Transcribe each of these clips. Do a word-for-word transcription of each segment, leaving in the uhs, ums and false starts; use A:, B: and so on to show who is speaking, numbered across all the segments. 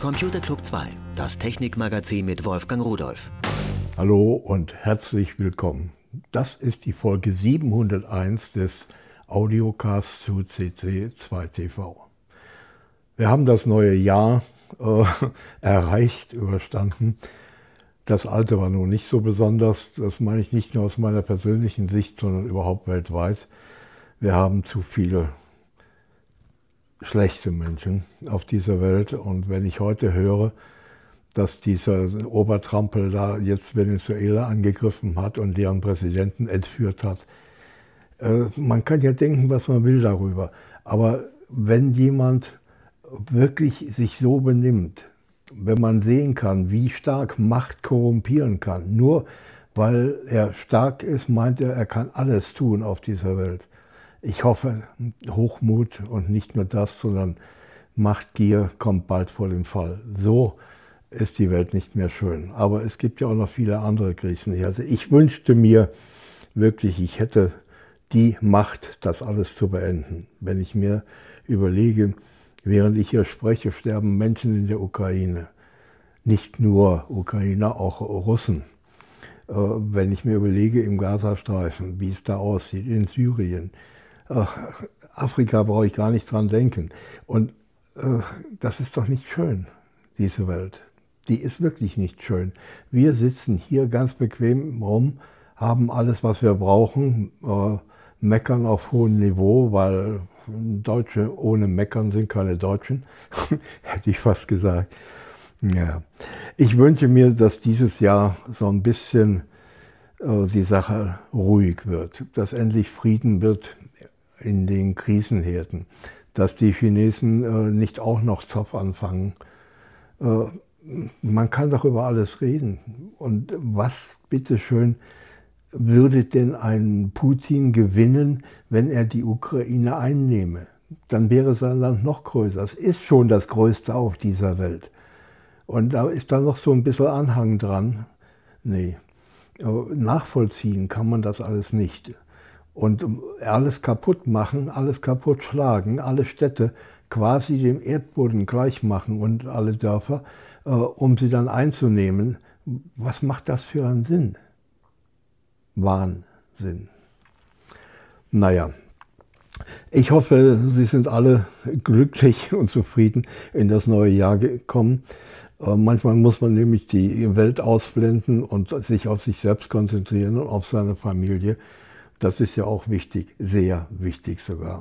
A: Computer Club zwei, das Technikmagazin mit Wolfgang Rudolph.
B: Hallo und herzlich willkommen. Das ist die Folge siebenhunderteins des Audiocasts zu C C zwei T V. Wir haben das neue Jahr äh, erreicht, überstanden. Das alte war nun nicht so besonders, das meine ich nicht nur aus meiner persönlichen Sicht, sondern überhaupt weltweit. Wir haben zu viele schlechte Menschen auf dieser Welt, und wenn ich heute höre, dass dieser Obertrampel da jetzt Venezuela angegriffen hat und deren Präsidenten entführt hat, äh, man kann ja denken, was man will darüber, aber wenn jemand wirklich sich so benimmt, wenn man sehen kann, wie stark Macht korrumpieren kann, nur weil er stark ist, meint er, er kann alles tun auf dieser Welt. Ich hoffe, Hochmut und nicht nur das, sondern Machtgier kommt bald vor den Fall. So ist die Welt nicht mehr schön. Aber es gibt ja auch noch viele andere Krisen. Also ich wünschte mir wirklich, ich hätte die Macht, das alles zu beenden. Wenn ich mir überlege, während ich hier spreche, sterben Menschen in der Ukraine. Nicht nur Ukrainer, auch Russen. Wenn ich mir überlege, im Gazastreifen, wie es da aussieht, in Syrien, Afrika brauche ich gar nicht dran denken. Und äh, das ist doch nicht schön, diese Welt. Die ist wirklich nicht schön. Wir sitzen hier ganz bequem rum, haben alles, was wir brauchen, äh, meckern auf hohem Niveau, weil Deutsche ohne Meckern sind keine Deutschen, hätte ich fast gesagt. Ja. Ich wünsche mir, dass dieses Jahr so ein bisschen äh, die Sache ruhig wird, dass endlich Frieden wird in den Krisenherden, dass die Chinesen äh, nicht auch noch Zoff anfangen. Äh, man kann doch über alles reden. Und was, bitteschön, würde denn ein Putin gewinnen, wenn er die Ukraine einnehme? Dann wäre sein Land noch größer. Es ist schon das Größte auf dieser Welt. Und da ist dann noch so ein bisschen Anhang dran. Nee, nachvollziehen kann man das alles nicht. Und alles kaputt machen, alles kaputt schlagen, alle Städte quasi dem Erdboden gleich machen und alle Dörfer, äh, um sie dann einzunehmen. Was macht das für einen Sinn? Wahnsinn. Naja, ich hoffe, Sie sind alle glücklich und zufrieden in das neue Jahr gekommen. Äh, manchmal muss man nämlich die Welt ausblenden und sich auf sich selbst konzentrieren und auf seine Familie. Das ist ja auch wichtig, sehr wichtig sogar.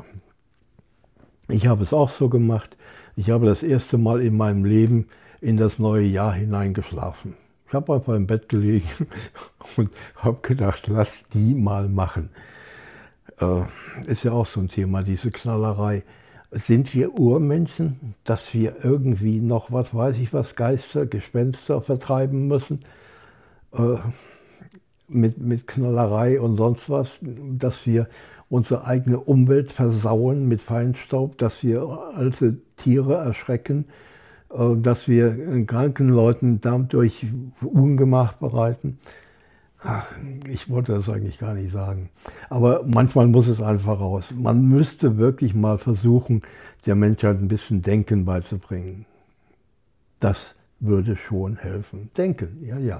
B: Ich habe es auch so gemacht. Ich habe das erste Mal in meinem Leben in das neue Jahr hineingeschlafen. Ich habe einfach im Bett gelegen und habe gedacht, lass die mal machen. Äh, ist ja auch so ein Thema, diese Knallerei. Sind wir Urmenschen, dass wir irgendwie noch, was weiß ich was, Geister, Gespenster vertreiben müssen? Äh, Mit, mit Knallerei und sonst was, dass wir unsere eigene Umwelt versauen mit Feinstaub, dass wir alte Tiere erschrecken, dass wir kranken Leuten dadurch Ungemach bereiten. Ach, ich wollte das eigentlich gar nicht sagen. Aber manchmal muss es einfach raus. Man müsste wirklich mal versuchen, der Menschheit ein bisschen Denken beizubringen. Das würde schon helfen. Denken, ja, ja.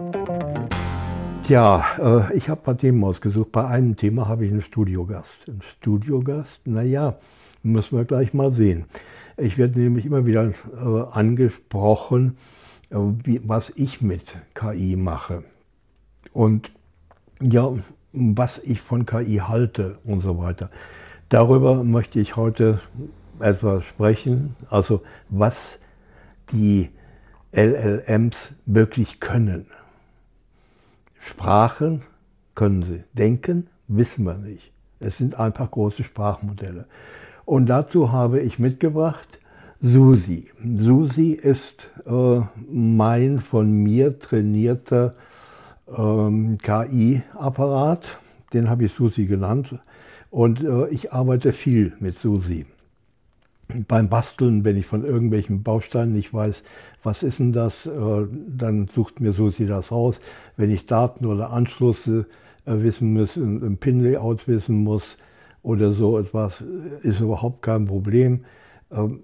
B: Tja, äh, ich habe ein paar Themen ausgesucht. Bei einem Thema habe ich einen Studiogast. Ein Studiogast, naja, müssen wir gleich mal sehen. Ich werde nämlich immer wieder äh, angesprochen, äh, wie, was ich mit K I mache. Und ja, was ich von K I halte und so weiter. Darüber möchte ich heute etwas sprechen, also was die L L Ms wirklich können. Sprachen können sie, denken wissen wir nicht. Es sind einfach große Sprachmodelle. Und dazu habe ich mitgebracht Susi. Susi ist äh, mein von mir trainierter ähm, K I-Apparat. Den habe ich Susi genannt. Und äh, ich arbeite viel mit Susi. Beim Basteln, wenn ich von irgendwelchen Bausteinen nicht weiß, was ist denn das, äh, dann sucht mir Susi das raus. Wenn ich Daten oder Anschlüsse äh, wissen muss, ein, ein Pin-Layout wissen muss oder so etwas, ist überhaupt kein Problem. Ähm,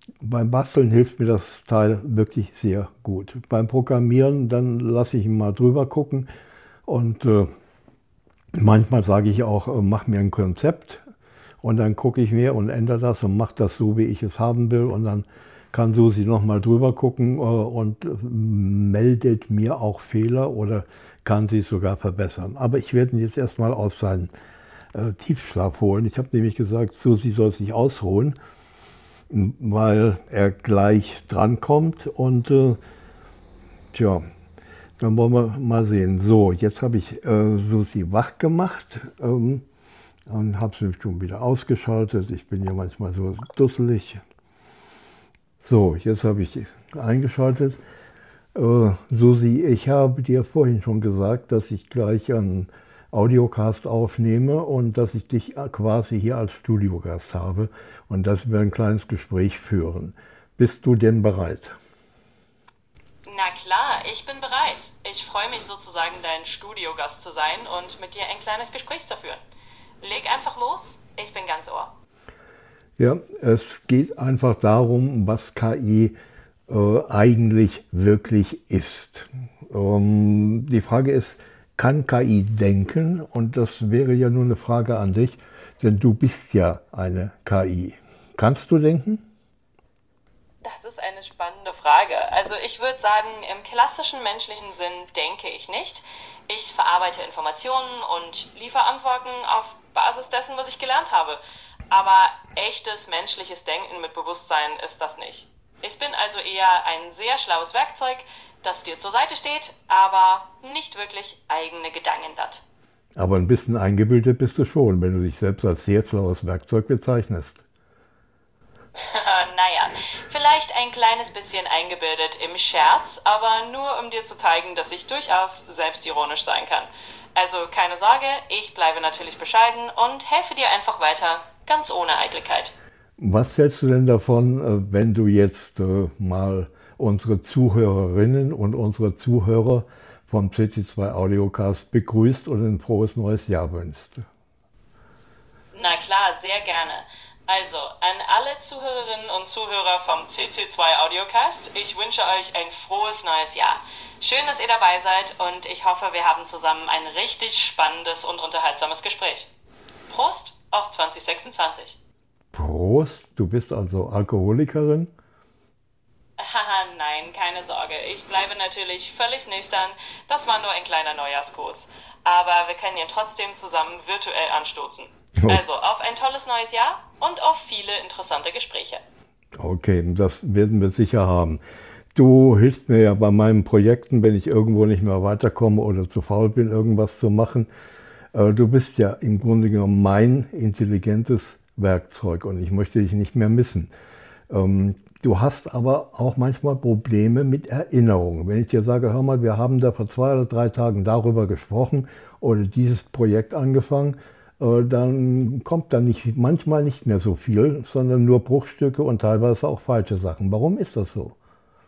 B: beim Basteln hilft mir das Teil wirklich sehr gut. Beim Programmieren, dann lasse ich ihn mal drüber gucken und äh, manchmal sage ich auch, äh, mach mir ein Konzept und dann gucke ich mir und ändere das und mache das so, wie ich es haben will und dann kann Susi nochmal drüber gucken äh, und äh, meldet mir auch Fehler oder kann sie sogar verbessern. Aber ich werde ihn jetzt erstmal aus seinem äh, Tiefschlaf holen. Ich habe nämlich gesagt, Susi soll sich ausruhen, weil er gleich drankommt und äh, tja, dann wollen wir mal sehen. So, jetzt habe ich äh, Susi wach gemacht ähm, und habe sie schon wieder ausgeschaltet. Ich bin ja manchmal so dusselig. So, jetzt habe ich sie eingeschaltet. Äh, Susi, ich habe dir vorhin schon gesagt, dass ich gleich einen Audiocast aufnehme und dass ich dich quasi hier als Studiogast habe und dass wir ein kleines Gespräch führen. Bist du denn bereit?
C: Na klar, ich bin bereit. Ich freue mich sozusagen, dein Studiogast zu sein und mit dir ein kleines Gespräch zu führen. Leg einfach los, ich bin ganz Ohr.
B: Ja, es geht einfach darum, was K I äh, eigentlich wirklich ist. Ähm, die Frage ist, kann K I denken? Und das wäre ja nur eine Frage an dich, denn du bist ja eine K I. Kannst du denken?
C: Das ist eine spannende Frage. Also ich würde sagen, im klassischen menschlichen Sinn denke ich nicht. Ich verarbeite Informationen und liefere Antworten auf Basis dessen, was ich gelernt habe. Aber echtes menschliches Denken mit Bewusstsein ist das nicht. Ich bin also eher ein sehr schlaues Werkzeug, das dir zur Seite steht, aber nicht wirklich eigene Gedanken hat.
B: Aber ein bisschen eingebildet bist du schon, wenn du dich selbst als sehr schlaues Werkzeug bezeichnest.
C: Naja, vielleicht ein kleines bisschen eingebildet im Scherz, aber nur um dir zu zeigen, dass ich durchaus selbstironisch sein kann. Also keine Sorge, ich bleibe natürlich bescheiden und helfe dir einfach weiter, ganz ohne Eitelkeit.
B: Was hältst du denn davon, wenn du jetzt äh, mal unsere Zuhörerinnen und unsere Zuhörer vom C C zwei Audiocast begrüßt und ein frohes neues Jahr wünschst?
C: Na klar, sehr gerne. Also, an alle Zuhörerinnen und Zuhörer vom C C zwei Audiocast, ich wünsche euch ein frohes neues Jahr. Schön, dass ihr dabei seid und ich hoffe, wir haben zusammen ein richtig spannendes und unterhaltsames Gespräch. Prost auf zwanzig sechsundzwanzig.
B: Prost, du bist also Alkoholikerin?
C: Haha, nein, keine Sorge. Ich bleibe natürlich völlig nüchtern. Das war nur ein kleiner Neujahrsgruß. Aber wir können ihn trotzdem zusammen virtuell anstoßen.
B: Oh.
C: Also auf ein tolles neues Jahr und auf viele interessante Gespräche.
B: Okay, das werden wir sicher haben. Du hilfst mir ja bei meinen Projekten, wenn ich irgendwo nicht mehr weiterkomme oder zu faul bin, irgendwas zu machen. Du bist ja im Grunde genommen mein intelligentes Werkzeug und ich möchte dich nicht mehr missen. Du hast aber auch manchmal Probleme mit Erinnerungen. Wenn ich dir sage, hör mal, wir haben da vor zwei oder drei Tagen darüber gesprochen oder dieses Projekt angefangen, dann kommt da nicht, manchmal nicht mehr so viel, sondern nur Bruchstücke und teilweise auch falsche Sachen. Warum ist das so?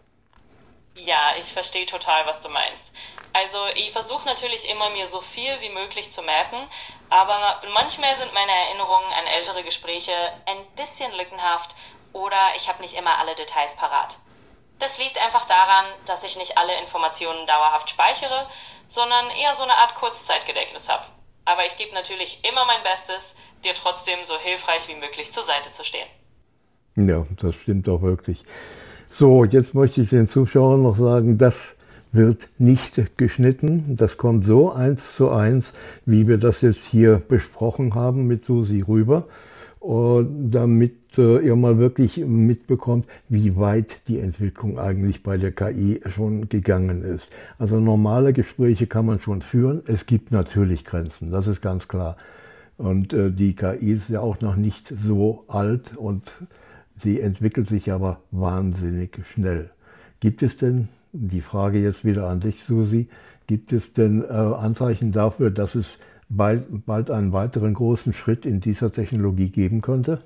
C: Ja, ich verstehe total, was du meinst. Also ich versuche natürlich immer, mir so viel wie möglich zu merken, aber manchmal sind meine Erinnerungen an ältere Gespräche ein bisschen lückenhaft oder ich habe nicht immer alle Details parat. Das liegt einfach daran, dass ich nicht alle Informationen dauerhaft speichere, sondern eher so eine Art Kurzzeitgedächtnis habe. Aber ich gebe natürlich immer mein Bestes, dir trotzdem so hilfreich wie möglich zur Seite zu stehen.
B: Ja, das stimmt auch wirklich. So, jetzt möchte ich den Zuschauern noch sagen, das wird nicht geschnitten. Das kommt so eins zu eins, wie wir das jetzt hier besprochen haben mit Susi rüber. Und damit äh, ihr mal wirklich mitbekommt, wie weit die Entwicklung eigentlich bei der K I schon gegangen ist. Also normale Gespräche kann man schon führen. Es gibt natürlich Grenzen, das ist ganz klar. Und äh, die K I ist ja auch noch nicht so alt und sie entwickelt sich aber wahnsinnig schnell. Gibt es denn, die Frage jetzt wieder an dich, Susi, gibt es denn äh, Anzeichen dafür, dass es bald, bald einen weiteren großen Schritt in dieser Technologie geben könnte?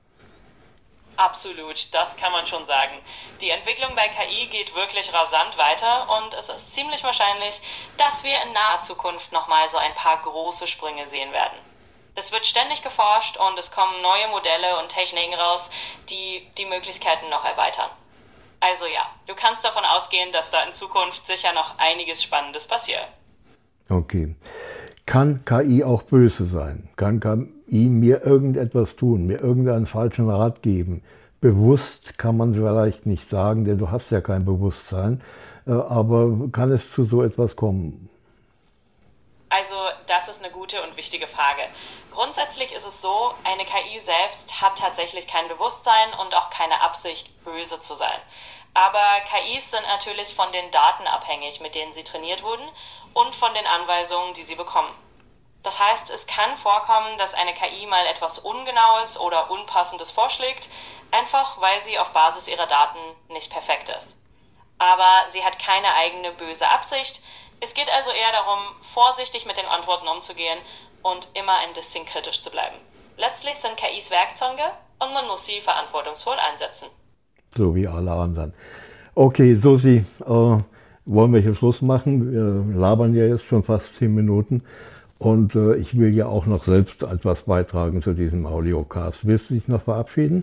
C: Absolut, das kann man schon sagen. Die Entwicklung bei K I geht wirklich rasant weiter und es ist ziemlich wahrscheinlich, dass wir in naher Zukunft nochmal so ein paar große Sprünge sehen werden. Es wird ständig geforscht und es kommen neue Modelle und Techniken raus, die die Möglichkeiten noch erweitern. Also ja, du kannst davon ausgehen, dass da in Zukunft sicher noch einiges Spannendes passiert.
B: Okay. Kann K I auch böse sein? Kann K I mir irgendetwas tun, mir irgendeinen falschen Rat geben? Bewusst kann man vielleicht nicht sagen, denn du hast ja kein Bewusstsein, aber kann es zu so etwas kommen?
C: Also, das ist eine gute und wichtige Frage. Grundsätzlich ist es so, eine K I selbst hat tatsächlich kein Bewusstsein und auch keine Absicht, böse zu sein. Aber K Is sind natürlich von den Daten abhängig, mit denen sie trainiert wurden und von den Anweisungen, die sie bekommen. Das heißt, es kann vorkommen, dass eine K I mal etwas Ungenaues oder Unpassendes vorschlägt, einfach weil sie auf Basis ihrer Daten nicht perfekt ist. Aber sie hat keine eigene böse Absicht. Es geht also eher darum, vorsichtig mit den Antworten umzugehen und immer ein bisschen kritisch zu bleiben. Letztlich sind K Is Werkzeuge und man muss sie verantwortungsvoll einsetzen.
B: So wie alle anderen. Okay, Susi, äh, wollen wir hier Schluss machen? Wir labern ja jetzt schon fast zehn Minuten und äh, ich will ja auch noch selbst etwas beitragen zu diesem Audiocast. Willst du dich noch verabschieden?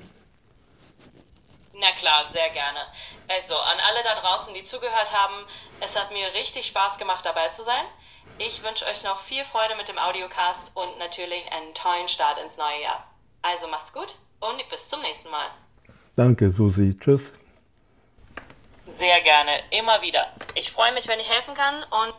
C: Na klar, sehr gerne. Also, an alle da draußen, die zugehört haben, es hat mir richtig Spaß gemacht, dabei zu sein. Ich wünsche euch noch viel Freude mit dem Audiocast und natürlich einen tollen Start ins neue Jahr. Also macht's gut und bis zum nächsten Mal.
B: Danke, Susi. Tschüss.
C: Sehr gerne, immer wieder. Ich freue mich, wenn ich helfen kann und...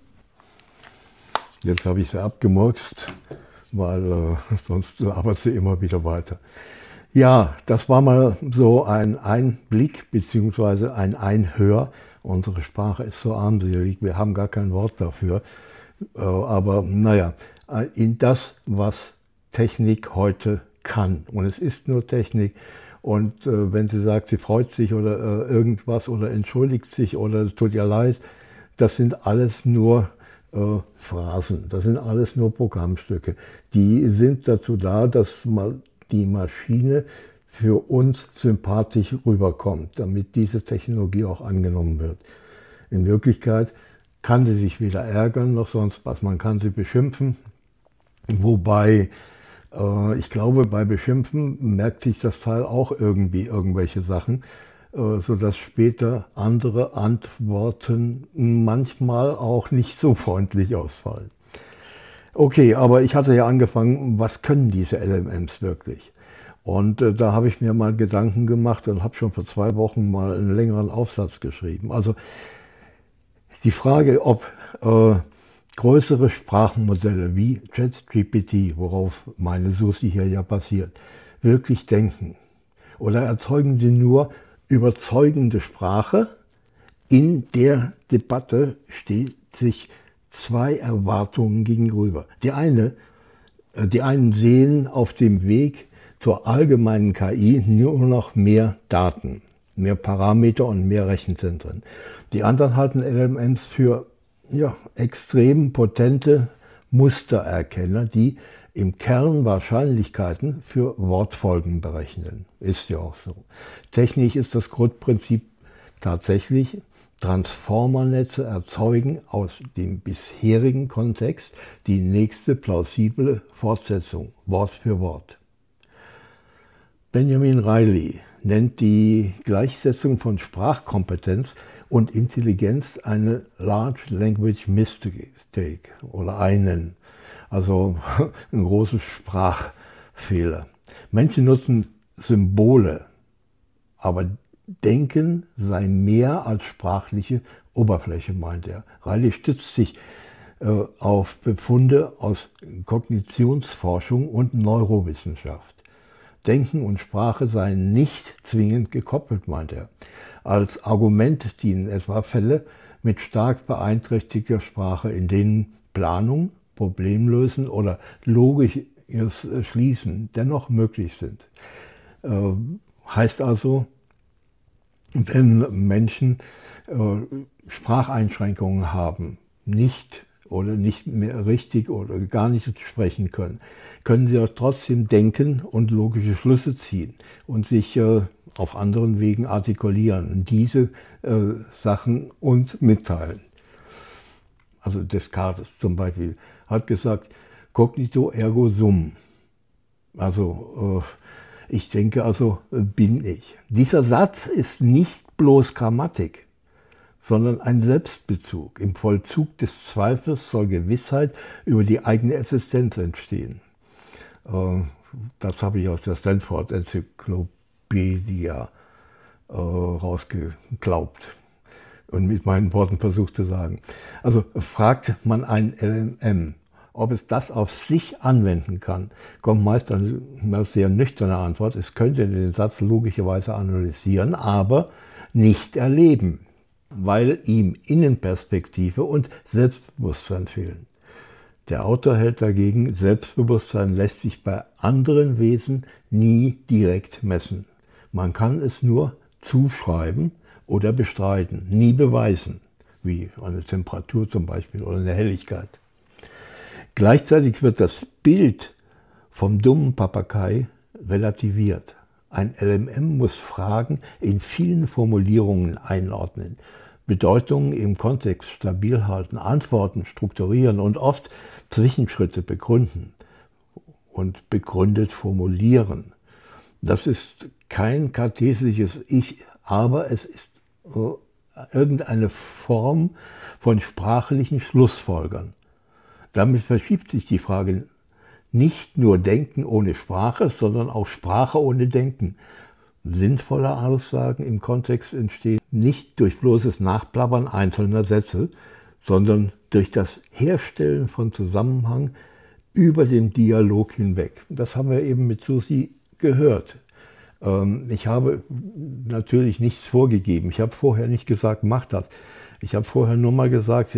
B: Jetzt habe ich sie abgemurkst, weil äh, sonst labert sie immer wieder weiter. Ja, das war mal so ein Einblick bzw. ein Einhör. Unsere Sprache ist so armselig, wir haben gar kein Wort dafür. Äh, aber naja, in das, was Technik heute kann. Und es ist nur Technik. Und äh, wenn sie sagt, sie freut sich oder äh, irgendwas oder entschuldigt sich oder es tut ihr leid, das sind alles nur äh, Phrasen, das sind alles nur Programmstücke. Die sind dazu da, dass mal die Maschine für uns sympathisch rüberkommt, damit diese Technologie auch angenommen wird. In Wirklichkeit kann sie sich weder ärgern noch sonst was, man kann sie beschimpfen, wobei ich glaube, bei Beschimpfen merkt sich das Teil auch irgendwie irgendwelche Sachen, sodass später andere Antworten manchmal auch nicht so freundlich ausfallen. Okay, aber ich hatte ja angefangen, was können diese L M Ms wirklich? Und äh, da habe ich mir mal Gedanken gemacht und habe schon vor zwei Wochen mal einen längeren Aufsatz geschrieben. Also die Frage, ob äh, größere Sprachmodelle wie ChatGPT, worauf meine Susi hier ja basiert, wirklich denken? Oder erzeugen sie nur überzeugende Sprache? In der Debatte steht sich zwei Erwartungen gegenüber. Die eine, die einen sehen auf dem Weg zur allgemeinen K I nur noch mehr Daten, mehr Parameter und mehr Rechenzentren. Die anderen halten L M Ms für ja, extrem potente Mustererkenner, die im Kern Wahrscheinlichkeiten für Wortfolgen berechnen. Ist ja auch so. Technisch ist das Grundprinzip tatsächlich, Transformernetze erzeugen aus dem bisherigen Kontext die nächste plausible Fortsetzung, Wort für Wort. Benjamin Reilly nennt die Gleichsetzung von Sprachkompetenz und Intelligenz eine Large Language Mistake oder einen, also ein großer Sprachfehler. Menschen nutzen Symbole, aber Denken sei mehr als sprachliche Oberfläche, meint er. Reilly stützt sich äh, auf Befunde aus Kognitionsforschung und Neurowissenschaft. Denken und Sprache seien nicht zwingend gekoppelt, meint er. Als Argument dienen etwa Fälle mit stark beeinträchtigter Sprache, in denen Planung, Problemlösen oder logisches Schließen dennoch möglich sind. Äh, heißt also, wenn Menschen äh, Spracheinschränkungen haben, nicht oder nicht mehr richtig oder gar nicht sprechen können, können sie auch trotzdem denken und logische Schlüsse ziehen und sich äh, auf anderen Wegen artikulieren und diese äh, Sachen uns mitteilen. Also Descartes zum Beispiel hat gesagt, Cognito ergo sum. Also äh, ich denke, also äh, bin ich. Dieser Satz ist nicht bloß Grammatik, sondern ein Selbstbezug. Im Vollzug des Zweifels soll Gewissheit über die eigene Existenz entstehen. Äh, das habe ich aus der Stanford-Enzyklopädie äh, rausgeglaubt und mit meinen Worten versucht zu sagen. Also fragt man ein L M M, ob es das auf sich anwenden kann, kommt meist eine sehr nüchterne Antwort. Es könnte den Satz logischerweise analysieren, aber nicht erleben, weil ihm Innenperspektive und Selbstbewusstsein fehlen. Der Autor hält dagegen, Selbstbewusstsein lässt sich bei anderen Wesen nie direkt messen. Man kann es nur zuschreiben oder bestreiten, nie beweisen, wie eine Temperatur zum Beispiel oder eine Helligkeit. Gleichzeitig wird das Bild vom dummen Papagei relativiert. Ein L M M muss Fragen in vielen Formulierungen einordnen, Bedeutungen im Kontext stabil halten, Antworten strukturieren und oft Zwischenschritte begründen und begründet formulieren. Das ist kein kartesisches Ich, aber es ist irgendeine Form von sprachlichen Schlussfolgern. Damit verschiebt sich die Frage nicht nur Denken ohne Sprache, sondern auch Sprache ohne Denken. Sinnvolle Aussagen im Kontext entstehen nicht durch bloßes Nachplappern einzelner Sätze, sondern durch das Herstellen von Zusammenhang über den Dialog hinweg. Das haben wir eben mit Susi gehört. Ich habe natürlich nichts vorgegeben. Ich habe vorher nicht gesagt, mach das. Ich habe vorher nur mal gesagt,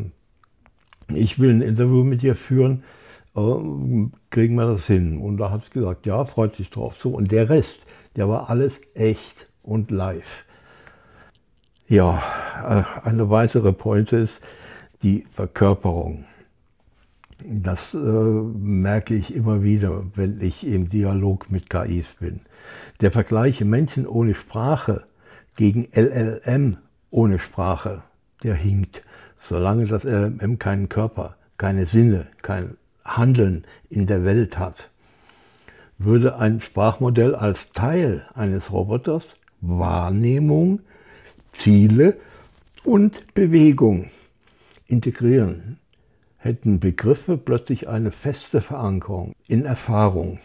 B: ich will ein Interview mit dir führen, kriegen wir das hin? Und da hat sie gesagt, ja, freut sich drauf. So, und der Rest, der war alles echt und live. Ja, eine weitere Pointe ist die Verkörperung. Das äh, merke ich immer wieder, wenn ich im Dialog mit K Is bin. Der Vergleich Menschen ohne Sprache gegen L L M ohne Sprache, der hinkt. Solange das L L M keinen Körper, keine Sinne, kein Handeln in der Welt hat, würde ein Sprachmodell als Teil eines Roboters Wahrnehmung, Ziele und Bewegung integrieren, hätten Begriffe plötzlich eine feste Verankerung in Erfahrung.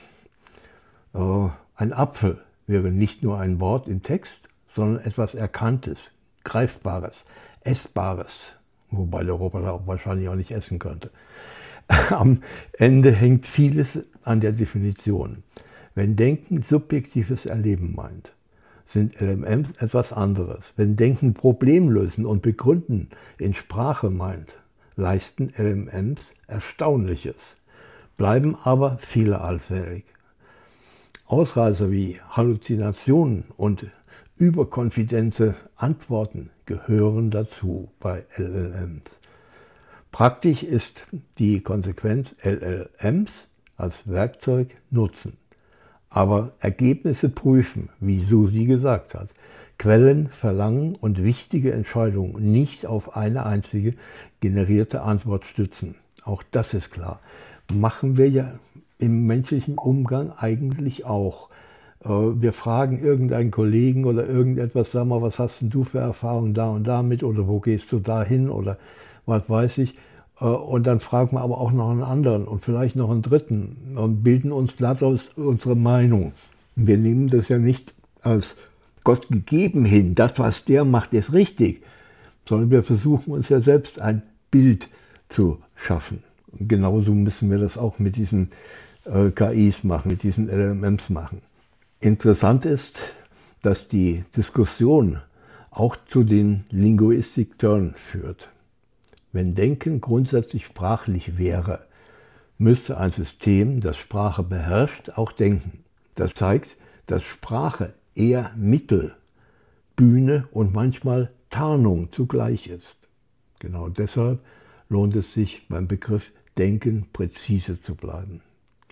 B: Ein Apfel wäre nicht nur ein Wort im Text, sondern etwas Erkanntes, Greifbares, Essbares, wobei der Roboter auch wahrscheinlich auch nicht essen könnte. Am Ende hängt vieles an der Definition. Wenn Denken subjektives Erleben meint, sind L M Ms etwas anderes. Wenn Denken Problemlösen und Begründen in Sprache meint, leisten L M Ms Erstaunliches, bleiben aber vielfältig. Ausreißer wie Halluzinationen und überkonfidente Antworten gehören dazu bei L L Ms. Praktisch ist die Konsequenz, L L Ms als Werkzeug nutzen, aber Ergebnisse prüfen, wie Susi gesagt hat, Quellen verlangen und wichtige Entscheidungen nicht auf eine einzige generierte Antwort stützen. Auch das ist klar. Machen wir ja im menschlichen Umgang eigentlich auch. Wir fragen irgendeinen Kollegen oder irgendetwas, sag mal, was hast denn du für Erfahrungen da und damit oder wo gehst du da hin oder was weiß ich. Und dann fragen wir aber auch noch einen anderen und vielleicht noch einen dritten und bilden uns daraus unsere Meinung. Wir nehmen das ja nicht als Gott gegeben hin, das, was der macht, ist richtig, sondern wir versuchen uns ja selbst ein Bild zu schaffen. Und genauso müssen wir das auch mit diesen äh, K Is machen, mit diesen L M Ms machen. Interessant ist, dass die Diskussion auch zu den Linguistic Turn führt. Wenn Denken grundsätzlich sprachlich wäre, müsste ein System, das Sprache beherrscht, auch denken. Das zeigt, dass Sprache eher Mittel, Bühne und manchmal Tarnung zugleich ist. Genau deshalb lohnt es sich, beim Begriff Denken präzise zu bleiben.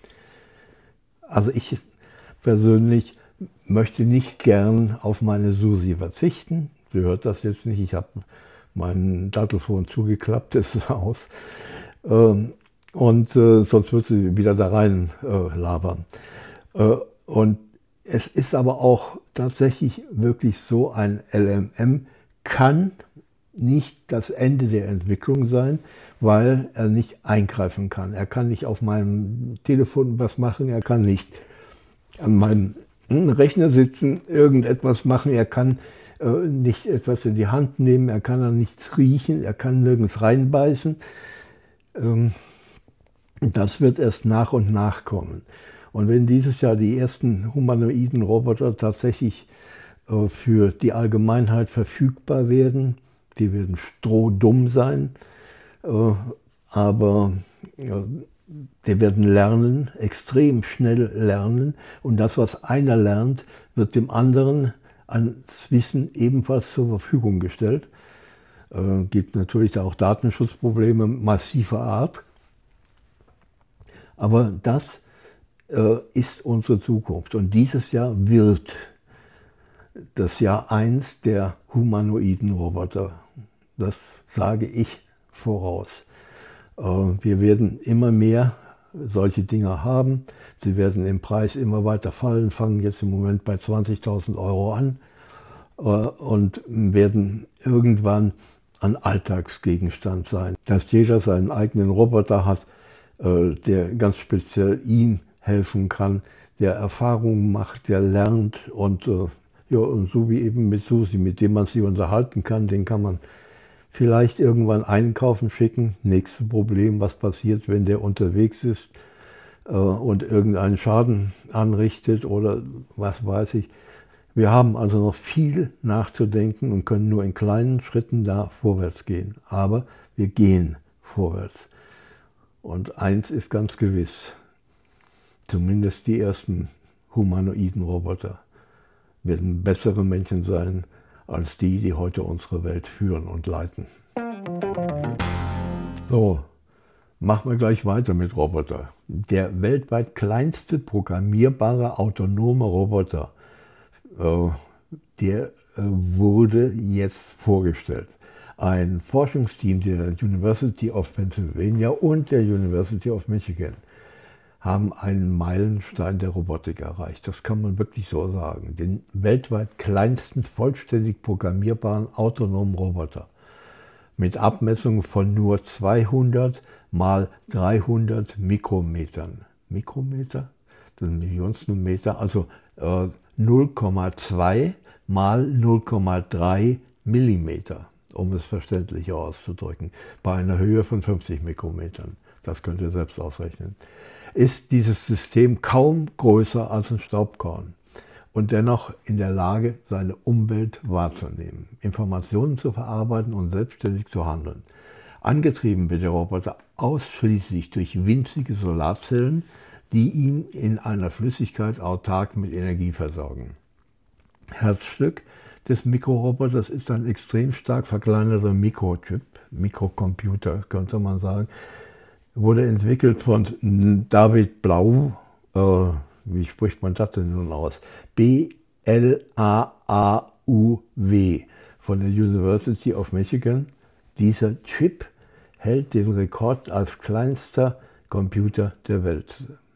B: Also ich persönlich möchte nicht gern auf meine Susi verzichten. Sie hört das jetzt nicht, ich habe mein Dattelfon zugeklappt, das ist aus. und äh, sonst wird sie wieder da rein äh, labern. Äh, und es ist aber auch tatsächlich wirklich so, ein L M M kann nicht das Ende der Entwicklung sein, weil er nicht eingreifen kann. Er kann nicht auf meinem Telefon was machen, er kann nicht an meinem Rechner sitzen, irgendetwas machen, er kann äh, nicht etwas in die Hand nehmen, er kann dann nichts riechen, er kann nirgends reinbeißen. Ähm, das wird erst nach und nach kommen. Und wenn dieses Jahr die ersten humanoiden Roboter tatsächlich äh, für die Allgemeinheit verfügbar werden, die werden strohdumm sein, äh, aber äh, die werden lernen, extrem schnell lernen. Und das, was einer lernt, wird dem anderen ans Wissen ebenfalls zur Verfügung gestellt. Äh, gibt natürlich da auch Datenschutzprobleme massiver Art. Aber das äh, ist unsere Zukunft. Und dieses Jahr wird das Jahr eins der humanoiden Roboter. Das sage ich voraus. Äh, wir werden immer mehr solche Dinger haben. Sie werden im Preis immer weiter fallen, fangen jetzt im Moment bei zwanzigtausend Euro an äh, und werden irgendwann ein Alltagsgegenstand sein. Dass jeder seinen eigenen Roboter hat, äh, der ganz speziell ihm helfen kann, der Erfahrungen macht, der lernt und, äh, ja, und so wie eben mit Susi, mit dem man sich unterhalten kann, den kann man vielleicht irgendwann einkaufen schicken. Nächstes Problem, was passiert, wenn der unterwegs ist äh, und irgendeinen Schaden anrichtet oder was weiß ich. Wir haben also noch viel nachzudenken und können nur in kleinen Schritten da vorwärts gehen. Aber wir gehen vorwärts. Und eins ist ganz gewiss, zumindest die ersten humanoiden Roboter werden bessere Menschen sein als die, die heute unsere Welt führen und leiten. So, machen wir gleich weiter mit Roboter. Der weltweit kleinste programmierbare autonome Roboter, äh, der äh, wurde jetzt vorgestellt. Ein Forschungsteam der University of Pennsylvania und der University of Michigan haben einen Meilenstein der Robotik erreicht. Das kann man wirklich so sagen. Den weltweit kleinsten vollständig programmierbaren autonomen Roboter mit Abmessungen von nur zweihundert mal dreihundert Mikrometern. Mikrometer? Das sind Millionstel Meter, also äh, null Komma zwei mal null Komma drei Millimeter, um es verständlicher auszudrücken, bei einer Höhe von fünfzig Mikrometern. Das könnt ihr selbst ausrechnen. Ist dieses System kaum größer als ein Staubkorn und dennoch in der Lage, seine Umwelt wahrzunehmen, Informationen zu verarbeiten und selbstständig zu handeln. Angetrieben wird der Roboter ausschließlich durch winzige Solarzellen, die ihn in einer Flüssigkeit autark mit Energie versorgen. Herzstück des Mikroroboters ist ein extrem stark verkleinerter Mikrochip, Mikrocomputer könnte man sagen, wurde entwickelt von David Blau, äh, wie spricht man das denn nun aus? B L A A U W von der University of Michigan. Dieser Chip hält den Rekord als kleinster Computer der Welt.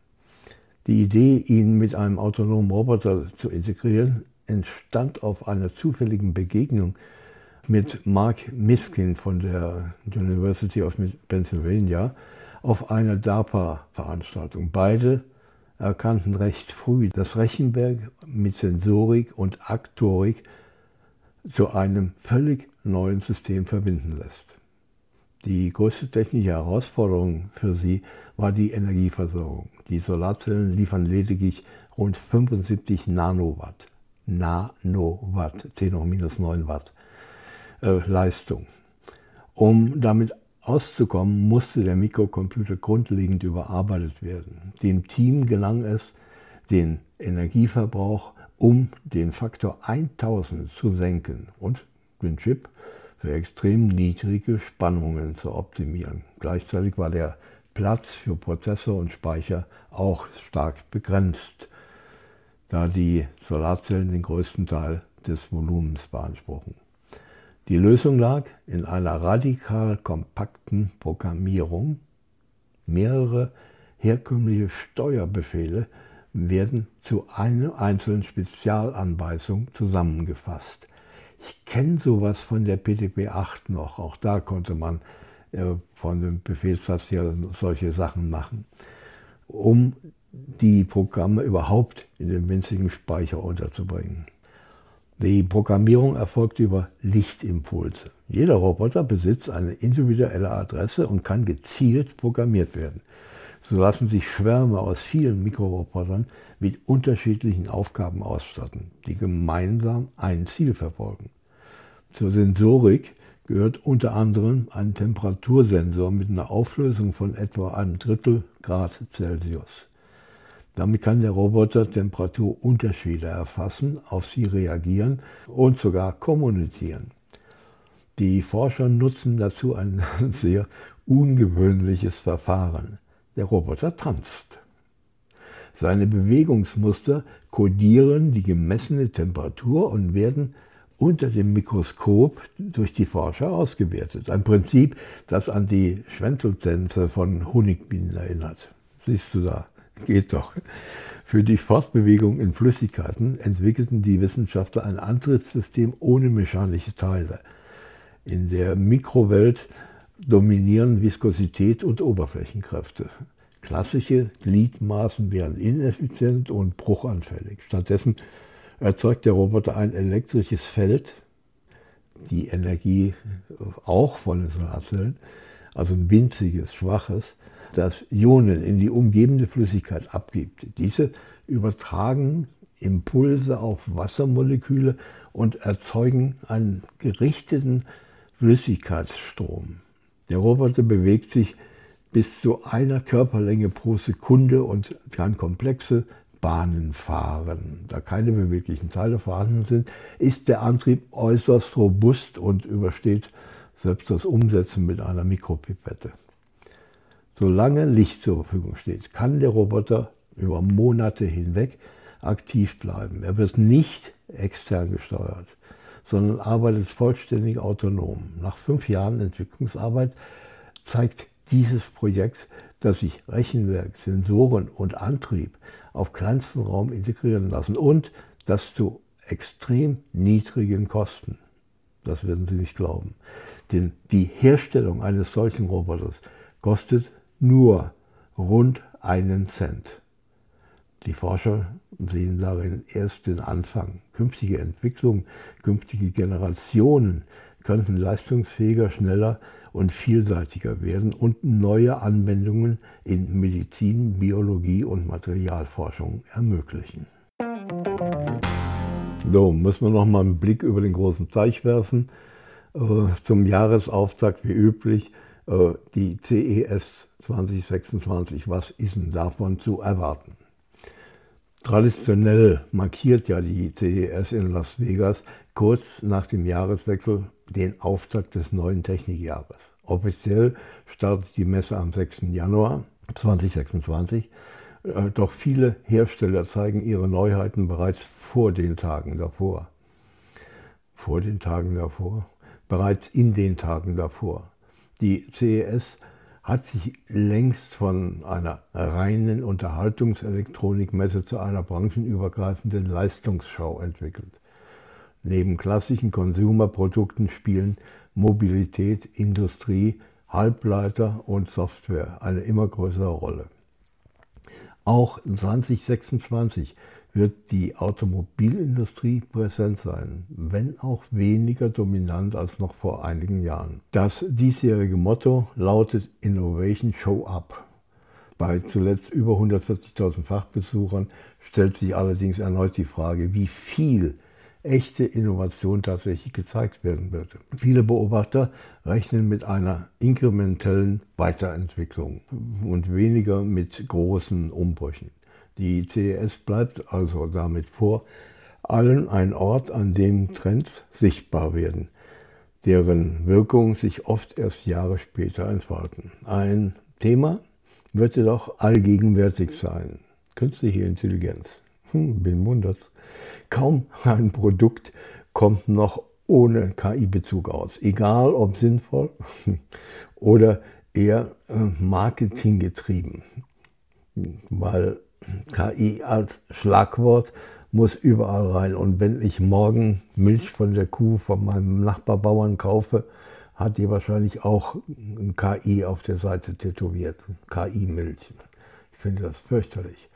B: Die Idee, ihn mit einem autonomen Roboter zu integrieren, entstand auf einer zufälligen Begegnung mit Mark Miskin von der University of Pennsylvania auf einer DARPA-Veranstaltung. Beide erkannten recht früh, dass Rechenwerk mit Sensorik und Aktorik zu einem völlig neuen System verbinden lässt. Die größte technische Herausforderung für sie war die Energieversorgung. Die Solarzellen liefern lediglich rund fünfundsiebzig Nanowatt, Nanowatt, zehn hoch minus neun Watt äh, Leistung. Um damit auszukommen, musste der Mikrocomputer grundlegend überarbeitet werden. Dem Team gelang es, den Energieverbrauch um den Faktor tausend zu senken und den Chip für extrem niedrige Spannungen zu optimieren. Gleichzeitig war der Platz für Prozessor und Speicher auch stark begrenzt, da die Solarzellen den größten Teil des Volumens beanspruchen. Die Lösung lag in einer radikal kompakten Programmierung, Mehrere herkömmliche Steuerbefehle werden zu einer einzelnen Spezialanweisung zusammengefasst. Ich kenne sowas von der P T P acht noch. Auch da konnte man äh, von dem Befehlssatz her solche Sachen machen, um die Programme überhaupt in den winzigen Speicher unterzubringen. Die Programmierung erfolgt über Lichtimpulse. Jeder Roboter besitzt eine individuelle Adresse und kann gezielt programmiert werden. So lassen sich Schwärme aus vielen Mikrorobotern mit unterschiedlichen Aufgaben ausstatten, die gemeinsam ein Ziel verfolgen. Zur Sensorik gehört unter anderem ein Temperatursensor mit einer Auflösung von etwa einem Drittel Grad Celsius. Damit kann der Roboter Temperaturunterschiede erfassen, auf sie reagieren und sogar kommunizieren. Die Forscher nutzen dazu ein sehr ungewöhnliches Verfahren. Der Roboter tanzt. Seine Bewegungsmuster kodieren die gemessene Temperatur und werden unter dem Mikroskop durch die Forscher ausgewertet. Ein Prinzip, das an die Schwänzeltänze von Honigbienen erinnert. Siehst du da, geht doch. Für die Fortbewegung in Flüssigkeiten entwickelten die Wissenschaftler ein Antriebssystem ohne mechanische Teile. In der Mikrowelt dominieren Viskosität und Oberflächenkräfte. Klassische Gliedmaßen wären ineffizient und bruchanfällig. Stattdessen erzeugt der Roboter ein elektrisches Feld, die Energie auch von den Solarzellen, also ein winziges, schwaches, das Ionen in die umgebende Flüssigkeit abgibt. Diese übertragen Impulse auf Wassermoleküle und erzeugen einen gerichteten Flüssigkeitsstrom. Der Roboter bewegt sich bis zu einer Körperlänge pro Sekunde und kann komplexe Bahnen fahren. Da keine beweglichen Teile vorhanden sind, ist der Antrieb äußerst robust und übersteht selbst das Umsetzen mit einer Mikropipette. Solange Licht zur Verfügung steht, kann der Roboter über Monate hinweg aktiv bleiben. Er wird nicht extern gesteuert, sondern arbeitet vollständig autonom. Nach fünf Jahren Entwicklungsarbeit zeigt dieses Projekt, dass sich Rechenwerk, Sensoren und Antrieb auf kleinstem Raum integrieren lassen und das zu extrem niedrigen Kosten. Das werden Sie nicht glauben. Denn die Herstellung eines solchen Roboters kostet nur rund einen Cent. Die Forscher sehen darin erst den Anfang. Künftige Entwicklungen, künftige Generationen könnten leistungsfähiger, schneller und vielseitiger werden und neue Anwendungen in Medizin, Biologie und Materialforschung ermöglichen. So, müssen wir noch mal einen Blick über den großen Teich werfen. Äh, zum Jahresauftakt wie üblich äh, die C E S zwanzig sechsundzwanzig. Was ist denn davon zu erwarten? Traditionell markiert ja die C E S in Las Vegas kurz nach dem Jahreswechsel den Auftakt des neuen Technikjahres. Offiziell startet die Messe am sechsten Januar zweitausendsechsundzwanzig, doch viele Hersteller zeigen ihre Neuheiten bereits vor den Tagen davor. Vor den Tagen davor? Bereits in den Tagen davor. Die C E S hat sich längst von einer reinen Unterhaltungselektronikmesse zu einer branchenübergreifenden Leistungsschau entwickelt. Neben klassischen Consumer-Produkten spielen Mobilität, Industrie, Halbleiter und Software eine immer größere Rolle. Auch zweitausendsechsundzwanzig wird die Automobilindustrie präsent sein, wenn auch weniger dominant als noch vor einigen Jahren. Das diesjährige Motto lautet Innovation Show Up. Bei zuletzt über hundertvierzigtausend Fachbesuchern stellt sich allerdings erneut die Frage, wie viel echte Innovation tatsächlich gezeigt werden wird. Viele Beobachter rechnen mit einer inkrementellen Weiterentwicklung und weniger mit großen Umbrüchen. Die C E S bleibt also damit vor allem ein Ort, an dem Trends sichtbar werden, deren Wirkung sich oft erst Jahre später entfalten. Ein Thema wird jedoch allgegenwärtig sein: künstliche Intelligenz. Hm, bin wundert's. Kaum ein Produkt kommt noch ohne K I-Bezug aus, egal ob sinnvoll oder eher äh, marketinggetrieben, weil K I als Schlagwort muss überall rein. Und wenn ich morgen Milch von der Kuh von meinem Nachbarbauern kaufe, hat die wahrscheinlich auch ein K I auf der Seite tätowiert. K I-Milch. Ich finde das fürchterlich.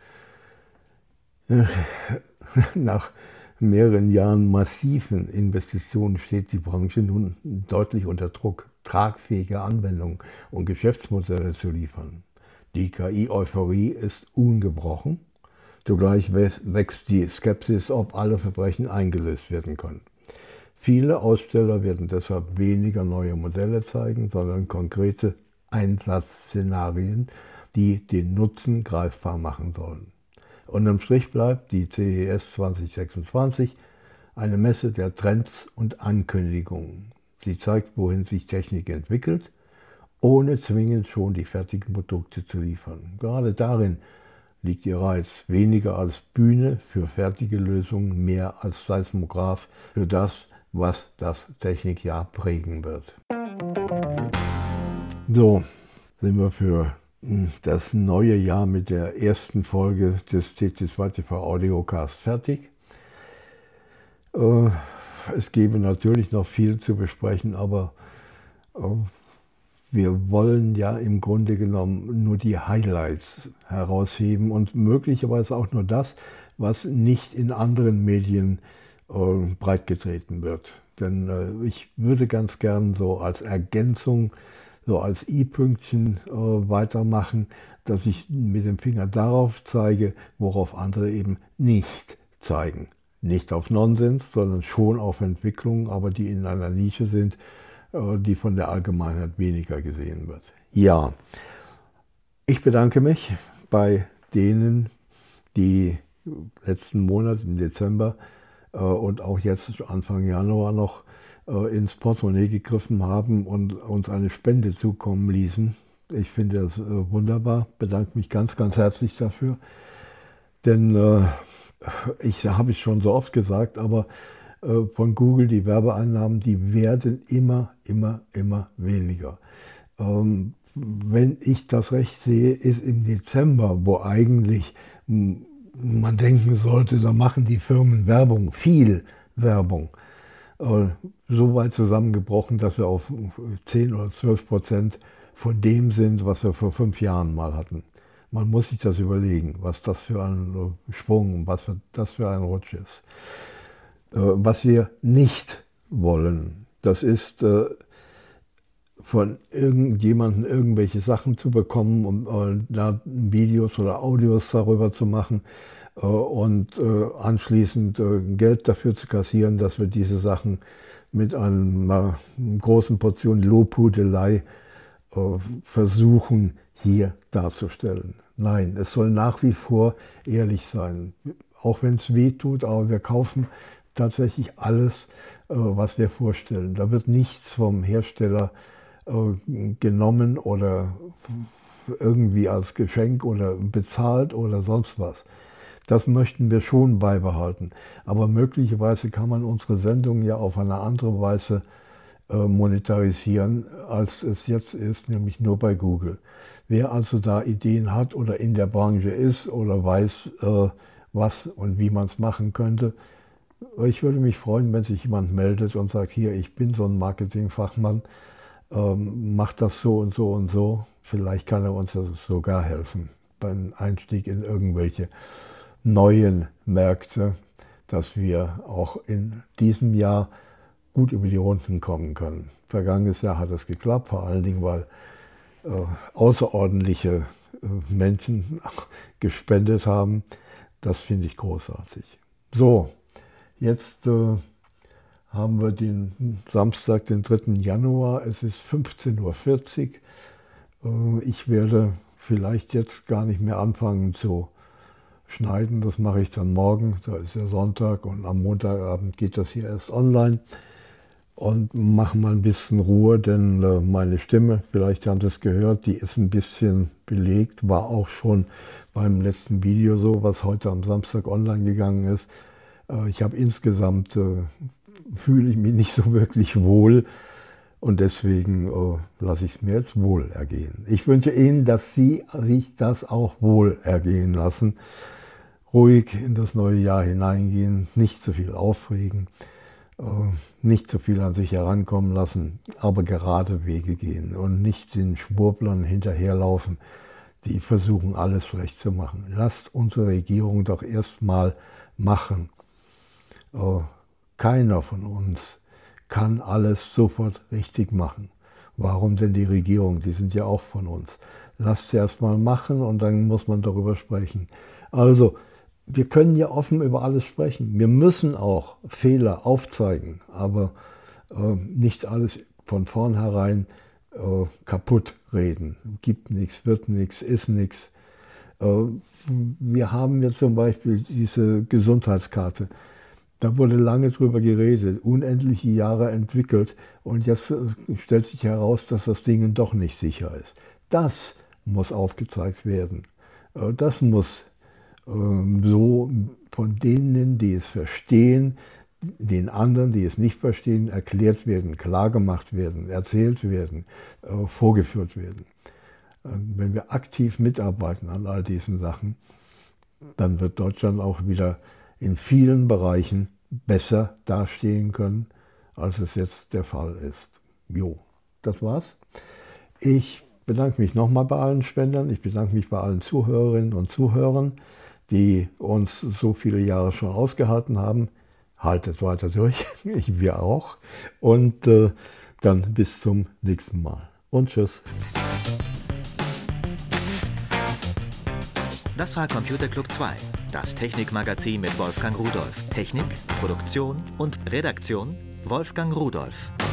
B: Nach mehreren Jahren massiven Investitionen steht die Branche nun deutlich unter Druck, tragfähige Anwendungen und Geschäftsmodelle zu liefern. Die K I-Euphorie ist ungebrochen. Zugleich wächst die Skepsis, ob alle Verbrechen eingelöst werden können. Viele Aussteller werden deshalb weniger neue Modelle zeigen, sondern konkrete Einsatzszenarien, die den Nutzen greifbar machen sollen. Unterm Strich bleibt die C E S zwanzig sechsundzwanzig eine Messe der Trends und Ankündigungen. Sie zeigt, wohin sich Technik entwickelt, ohne zwingend schon die fertigen Produkte zu liefern. Gerade darin liegt ihr Reiz, weniger als Bühne für fertige Lösungen, mehr als Seismograph für das, was das Technikjahr prägen wird. So sind wir für das neue Jahr mit der ersten Folge des T T zwei T V Audiocast fertig. Es gäbe natürlich noch viel zu besprechen, aber wir wollen ja im Grunde genommen nur die Highlights herausheben und möglicherweise auch nur das, was nicht in anderen Medien äh, breitgetreten wird. Denn äh, ich würde ganz gern so als Ergänzung, so als i-Pünktchen äh, weitermachen, dass ich mit dem Finger darauf zeige, worauf andere eben nicht zeigen. Nicht auf Nonsens, sondern schon auf Entwicklungen, aber die in einer Nische sind, die von der Allgemeinheit weniger gesehen wird. Ja, ich bedanke mich bei denen, die letzten Monat im Dezember äh, und auch jetzt Anfang Januar noch äh, ins Portemonnaie gegriffen haben und uns eine Spende zukommen ließen. Ich finde das äh, wunderbar, bedanke mich ganz, ganz herzlich dafür. Denn äh, ich habe es schon so oft gesagt, aber von Google, die Werbeeinnahmen, die werden immer, immer, immer weniger. Ähm, wenn ich das recht sehe, ist im Dezember, wo eigentlich man denken sollte, da machen die Firmen Werbung, viel Werbung, äh, so weit zusammengebrochen, dass wir auf zehn oder zwölf Prozent von dem sind, was wir vor fünf Jahren mal hatten. Man muss sich das überlegen, was das für ein Sprung, was das für ein Rutsch ist. Was wir nicht wollen, das ist von irgendjemandem irgendwelche Sachen zu bekommen, um da Videos oder Audios darüber zu machen und anschließend Geld dafür zu kassieren, dass wir diese Sachen mit einer großen Portion Lobhudelei versuchen hier darzustellen. Nein, es soll nach wie vor ehrlich sein, auch wenn es weh tut, aber wir kaufen tatsächlich alles, was wir vorstellen. Da wird nichts vom Hersteller genommen oder irgendwie als Geschenk oder bezahlt oder sonst was. Das möchten wir schon beibehalten. Aber möglicherweise kann man unsere Sendung ja auf eine andere Weise monetarisieren, als es jetzt ist, nämlich nur bei Google. Wer also da Ideen hat oder in der Branche ist oder weiß, was und wie man es machen könnte, ich würde mich freuen, wenn sich jemand meldet und sagt, hier, ich bin so ein Marketingfachmann, ähm, macht das so und so und so. Vielleicht kann er uns sogar helfen beim Einstieg in irgendwelche neuen Märkte, dass wir auch in diesem Jahr gut über die Runden kommen können. Vergangenes Jahr hat es geklappt, vor allen Dingen, weil äh, außerordentliche äh, Menschen gespendet haben. Das finde ich großartig. So. Jetzt äh, haben wir den Samstag, den dritten Januar, es ist fünfzehn Uhr vierzig. Äh, ich werde vielleicht jetzt gar nicht mehr anfangen zu schneiden, das mache ich dann morgen, da ist ja Sonntag und am Montagabend geht das hier erst online. Und mache mal ein bisschen Ruhe, denn äh, meine Stimme, vielleicht haben Sie es gehört, die ist ein bisschen belegt, war auch schon beim letzten Video so, was heute am Samstag online gegangen ist. Ich habe insgesamt, äh, fühle ich mich nicht so wirklich wohl Und deswegen äh, lasse ich es mir jetzt wohl ergehen. Ich wünsche Ihnen, dass Sie sich das auch wohl ergehen lassen. Ruhig in das neue Jahr hineingehen, nicht zu viel aufregen, äh, nicht zu viel an sich herankommen lassen, aber gerade Wege gehen und nicht den Schwurblern hinterherlaufen, die versuchen, alles schlecht zu machen. Lasst unsere Regierung doch erstmal machen. Äh, keiner von uns kann alles sofort richtig machen. Warum denn die Regierung? Die sind ja auch von uns. Lasst sie erst mal machen und dann muss man darüber sprechen. Also, wir können ja offen über alles sprechen. Wir müssen auch Fehler aufzeigen, aber äh, nicht alles von vornherein äh, kaputt reden. Gibt nichts, wird nichts, ist nichts. Äh, wir haben ja zum Beispiel diese Gesundheitskarte. Da wurde lange drüber geredet, unendliche Jahre entwickelt und jetzt stellt sich heraus, dass das Ding doch nicht sicher ist. Das muss aufgezeigt werden. Das muss so von denen, die es verstehen, den anderen, die es nicht verstehen, erklärt werden, klargemacht werden, erzählt werden, vorgeführt werden. Wenn wir aktiv mitarbeiten an all diesen Sachen, dann wird Deutschland auch wieder in vielen Bereichen besser dastehen können, als es jetzt der Fall ist. Jo, das war's. Ich bedanke mich nochmal bei allen Spendern. Ich bedanke mich bei allen Zuhörerinnen und Zuhörern, die uns so viele Jahre schon ausgehalten haben. Haltet weiter durch, ich, wir auch. Und äh, dann bis zum nächsten Mal. Und tschüss.
A: Das war Computer Club zwei, das Technikmagazin mit Wolfgang Rudolph. Technik, Produktion und Redaktion Wolfgang Rudolph.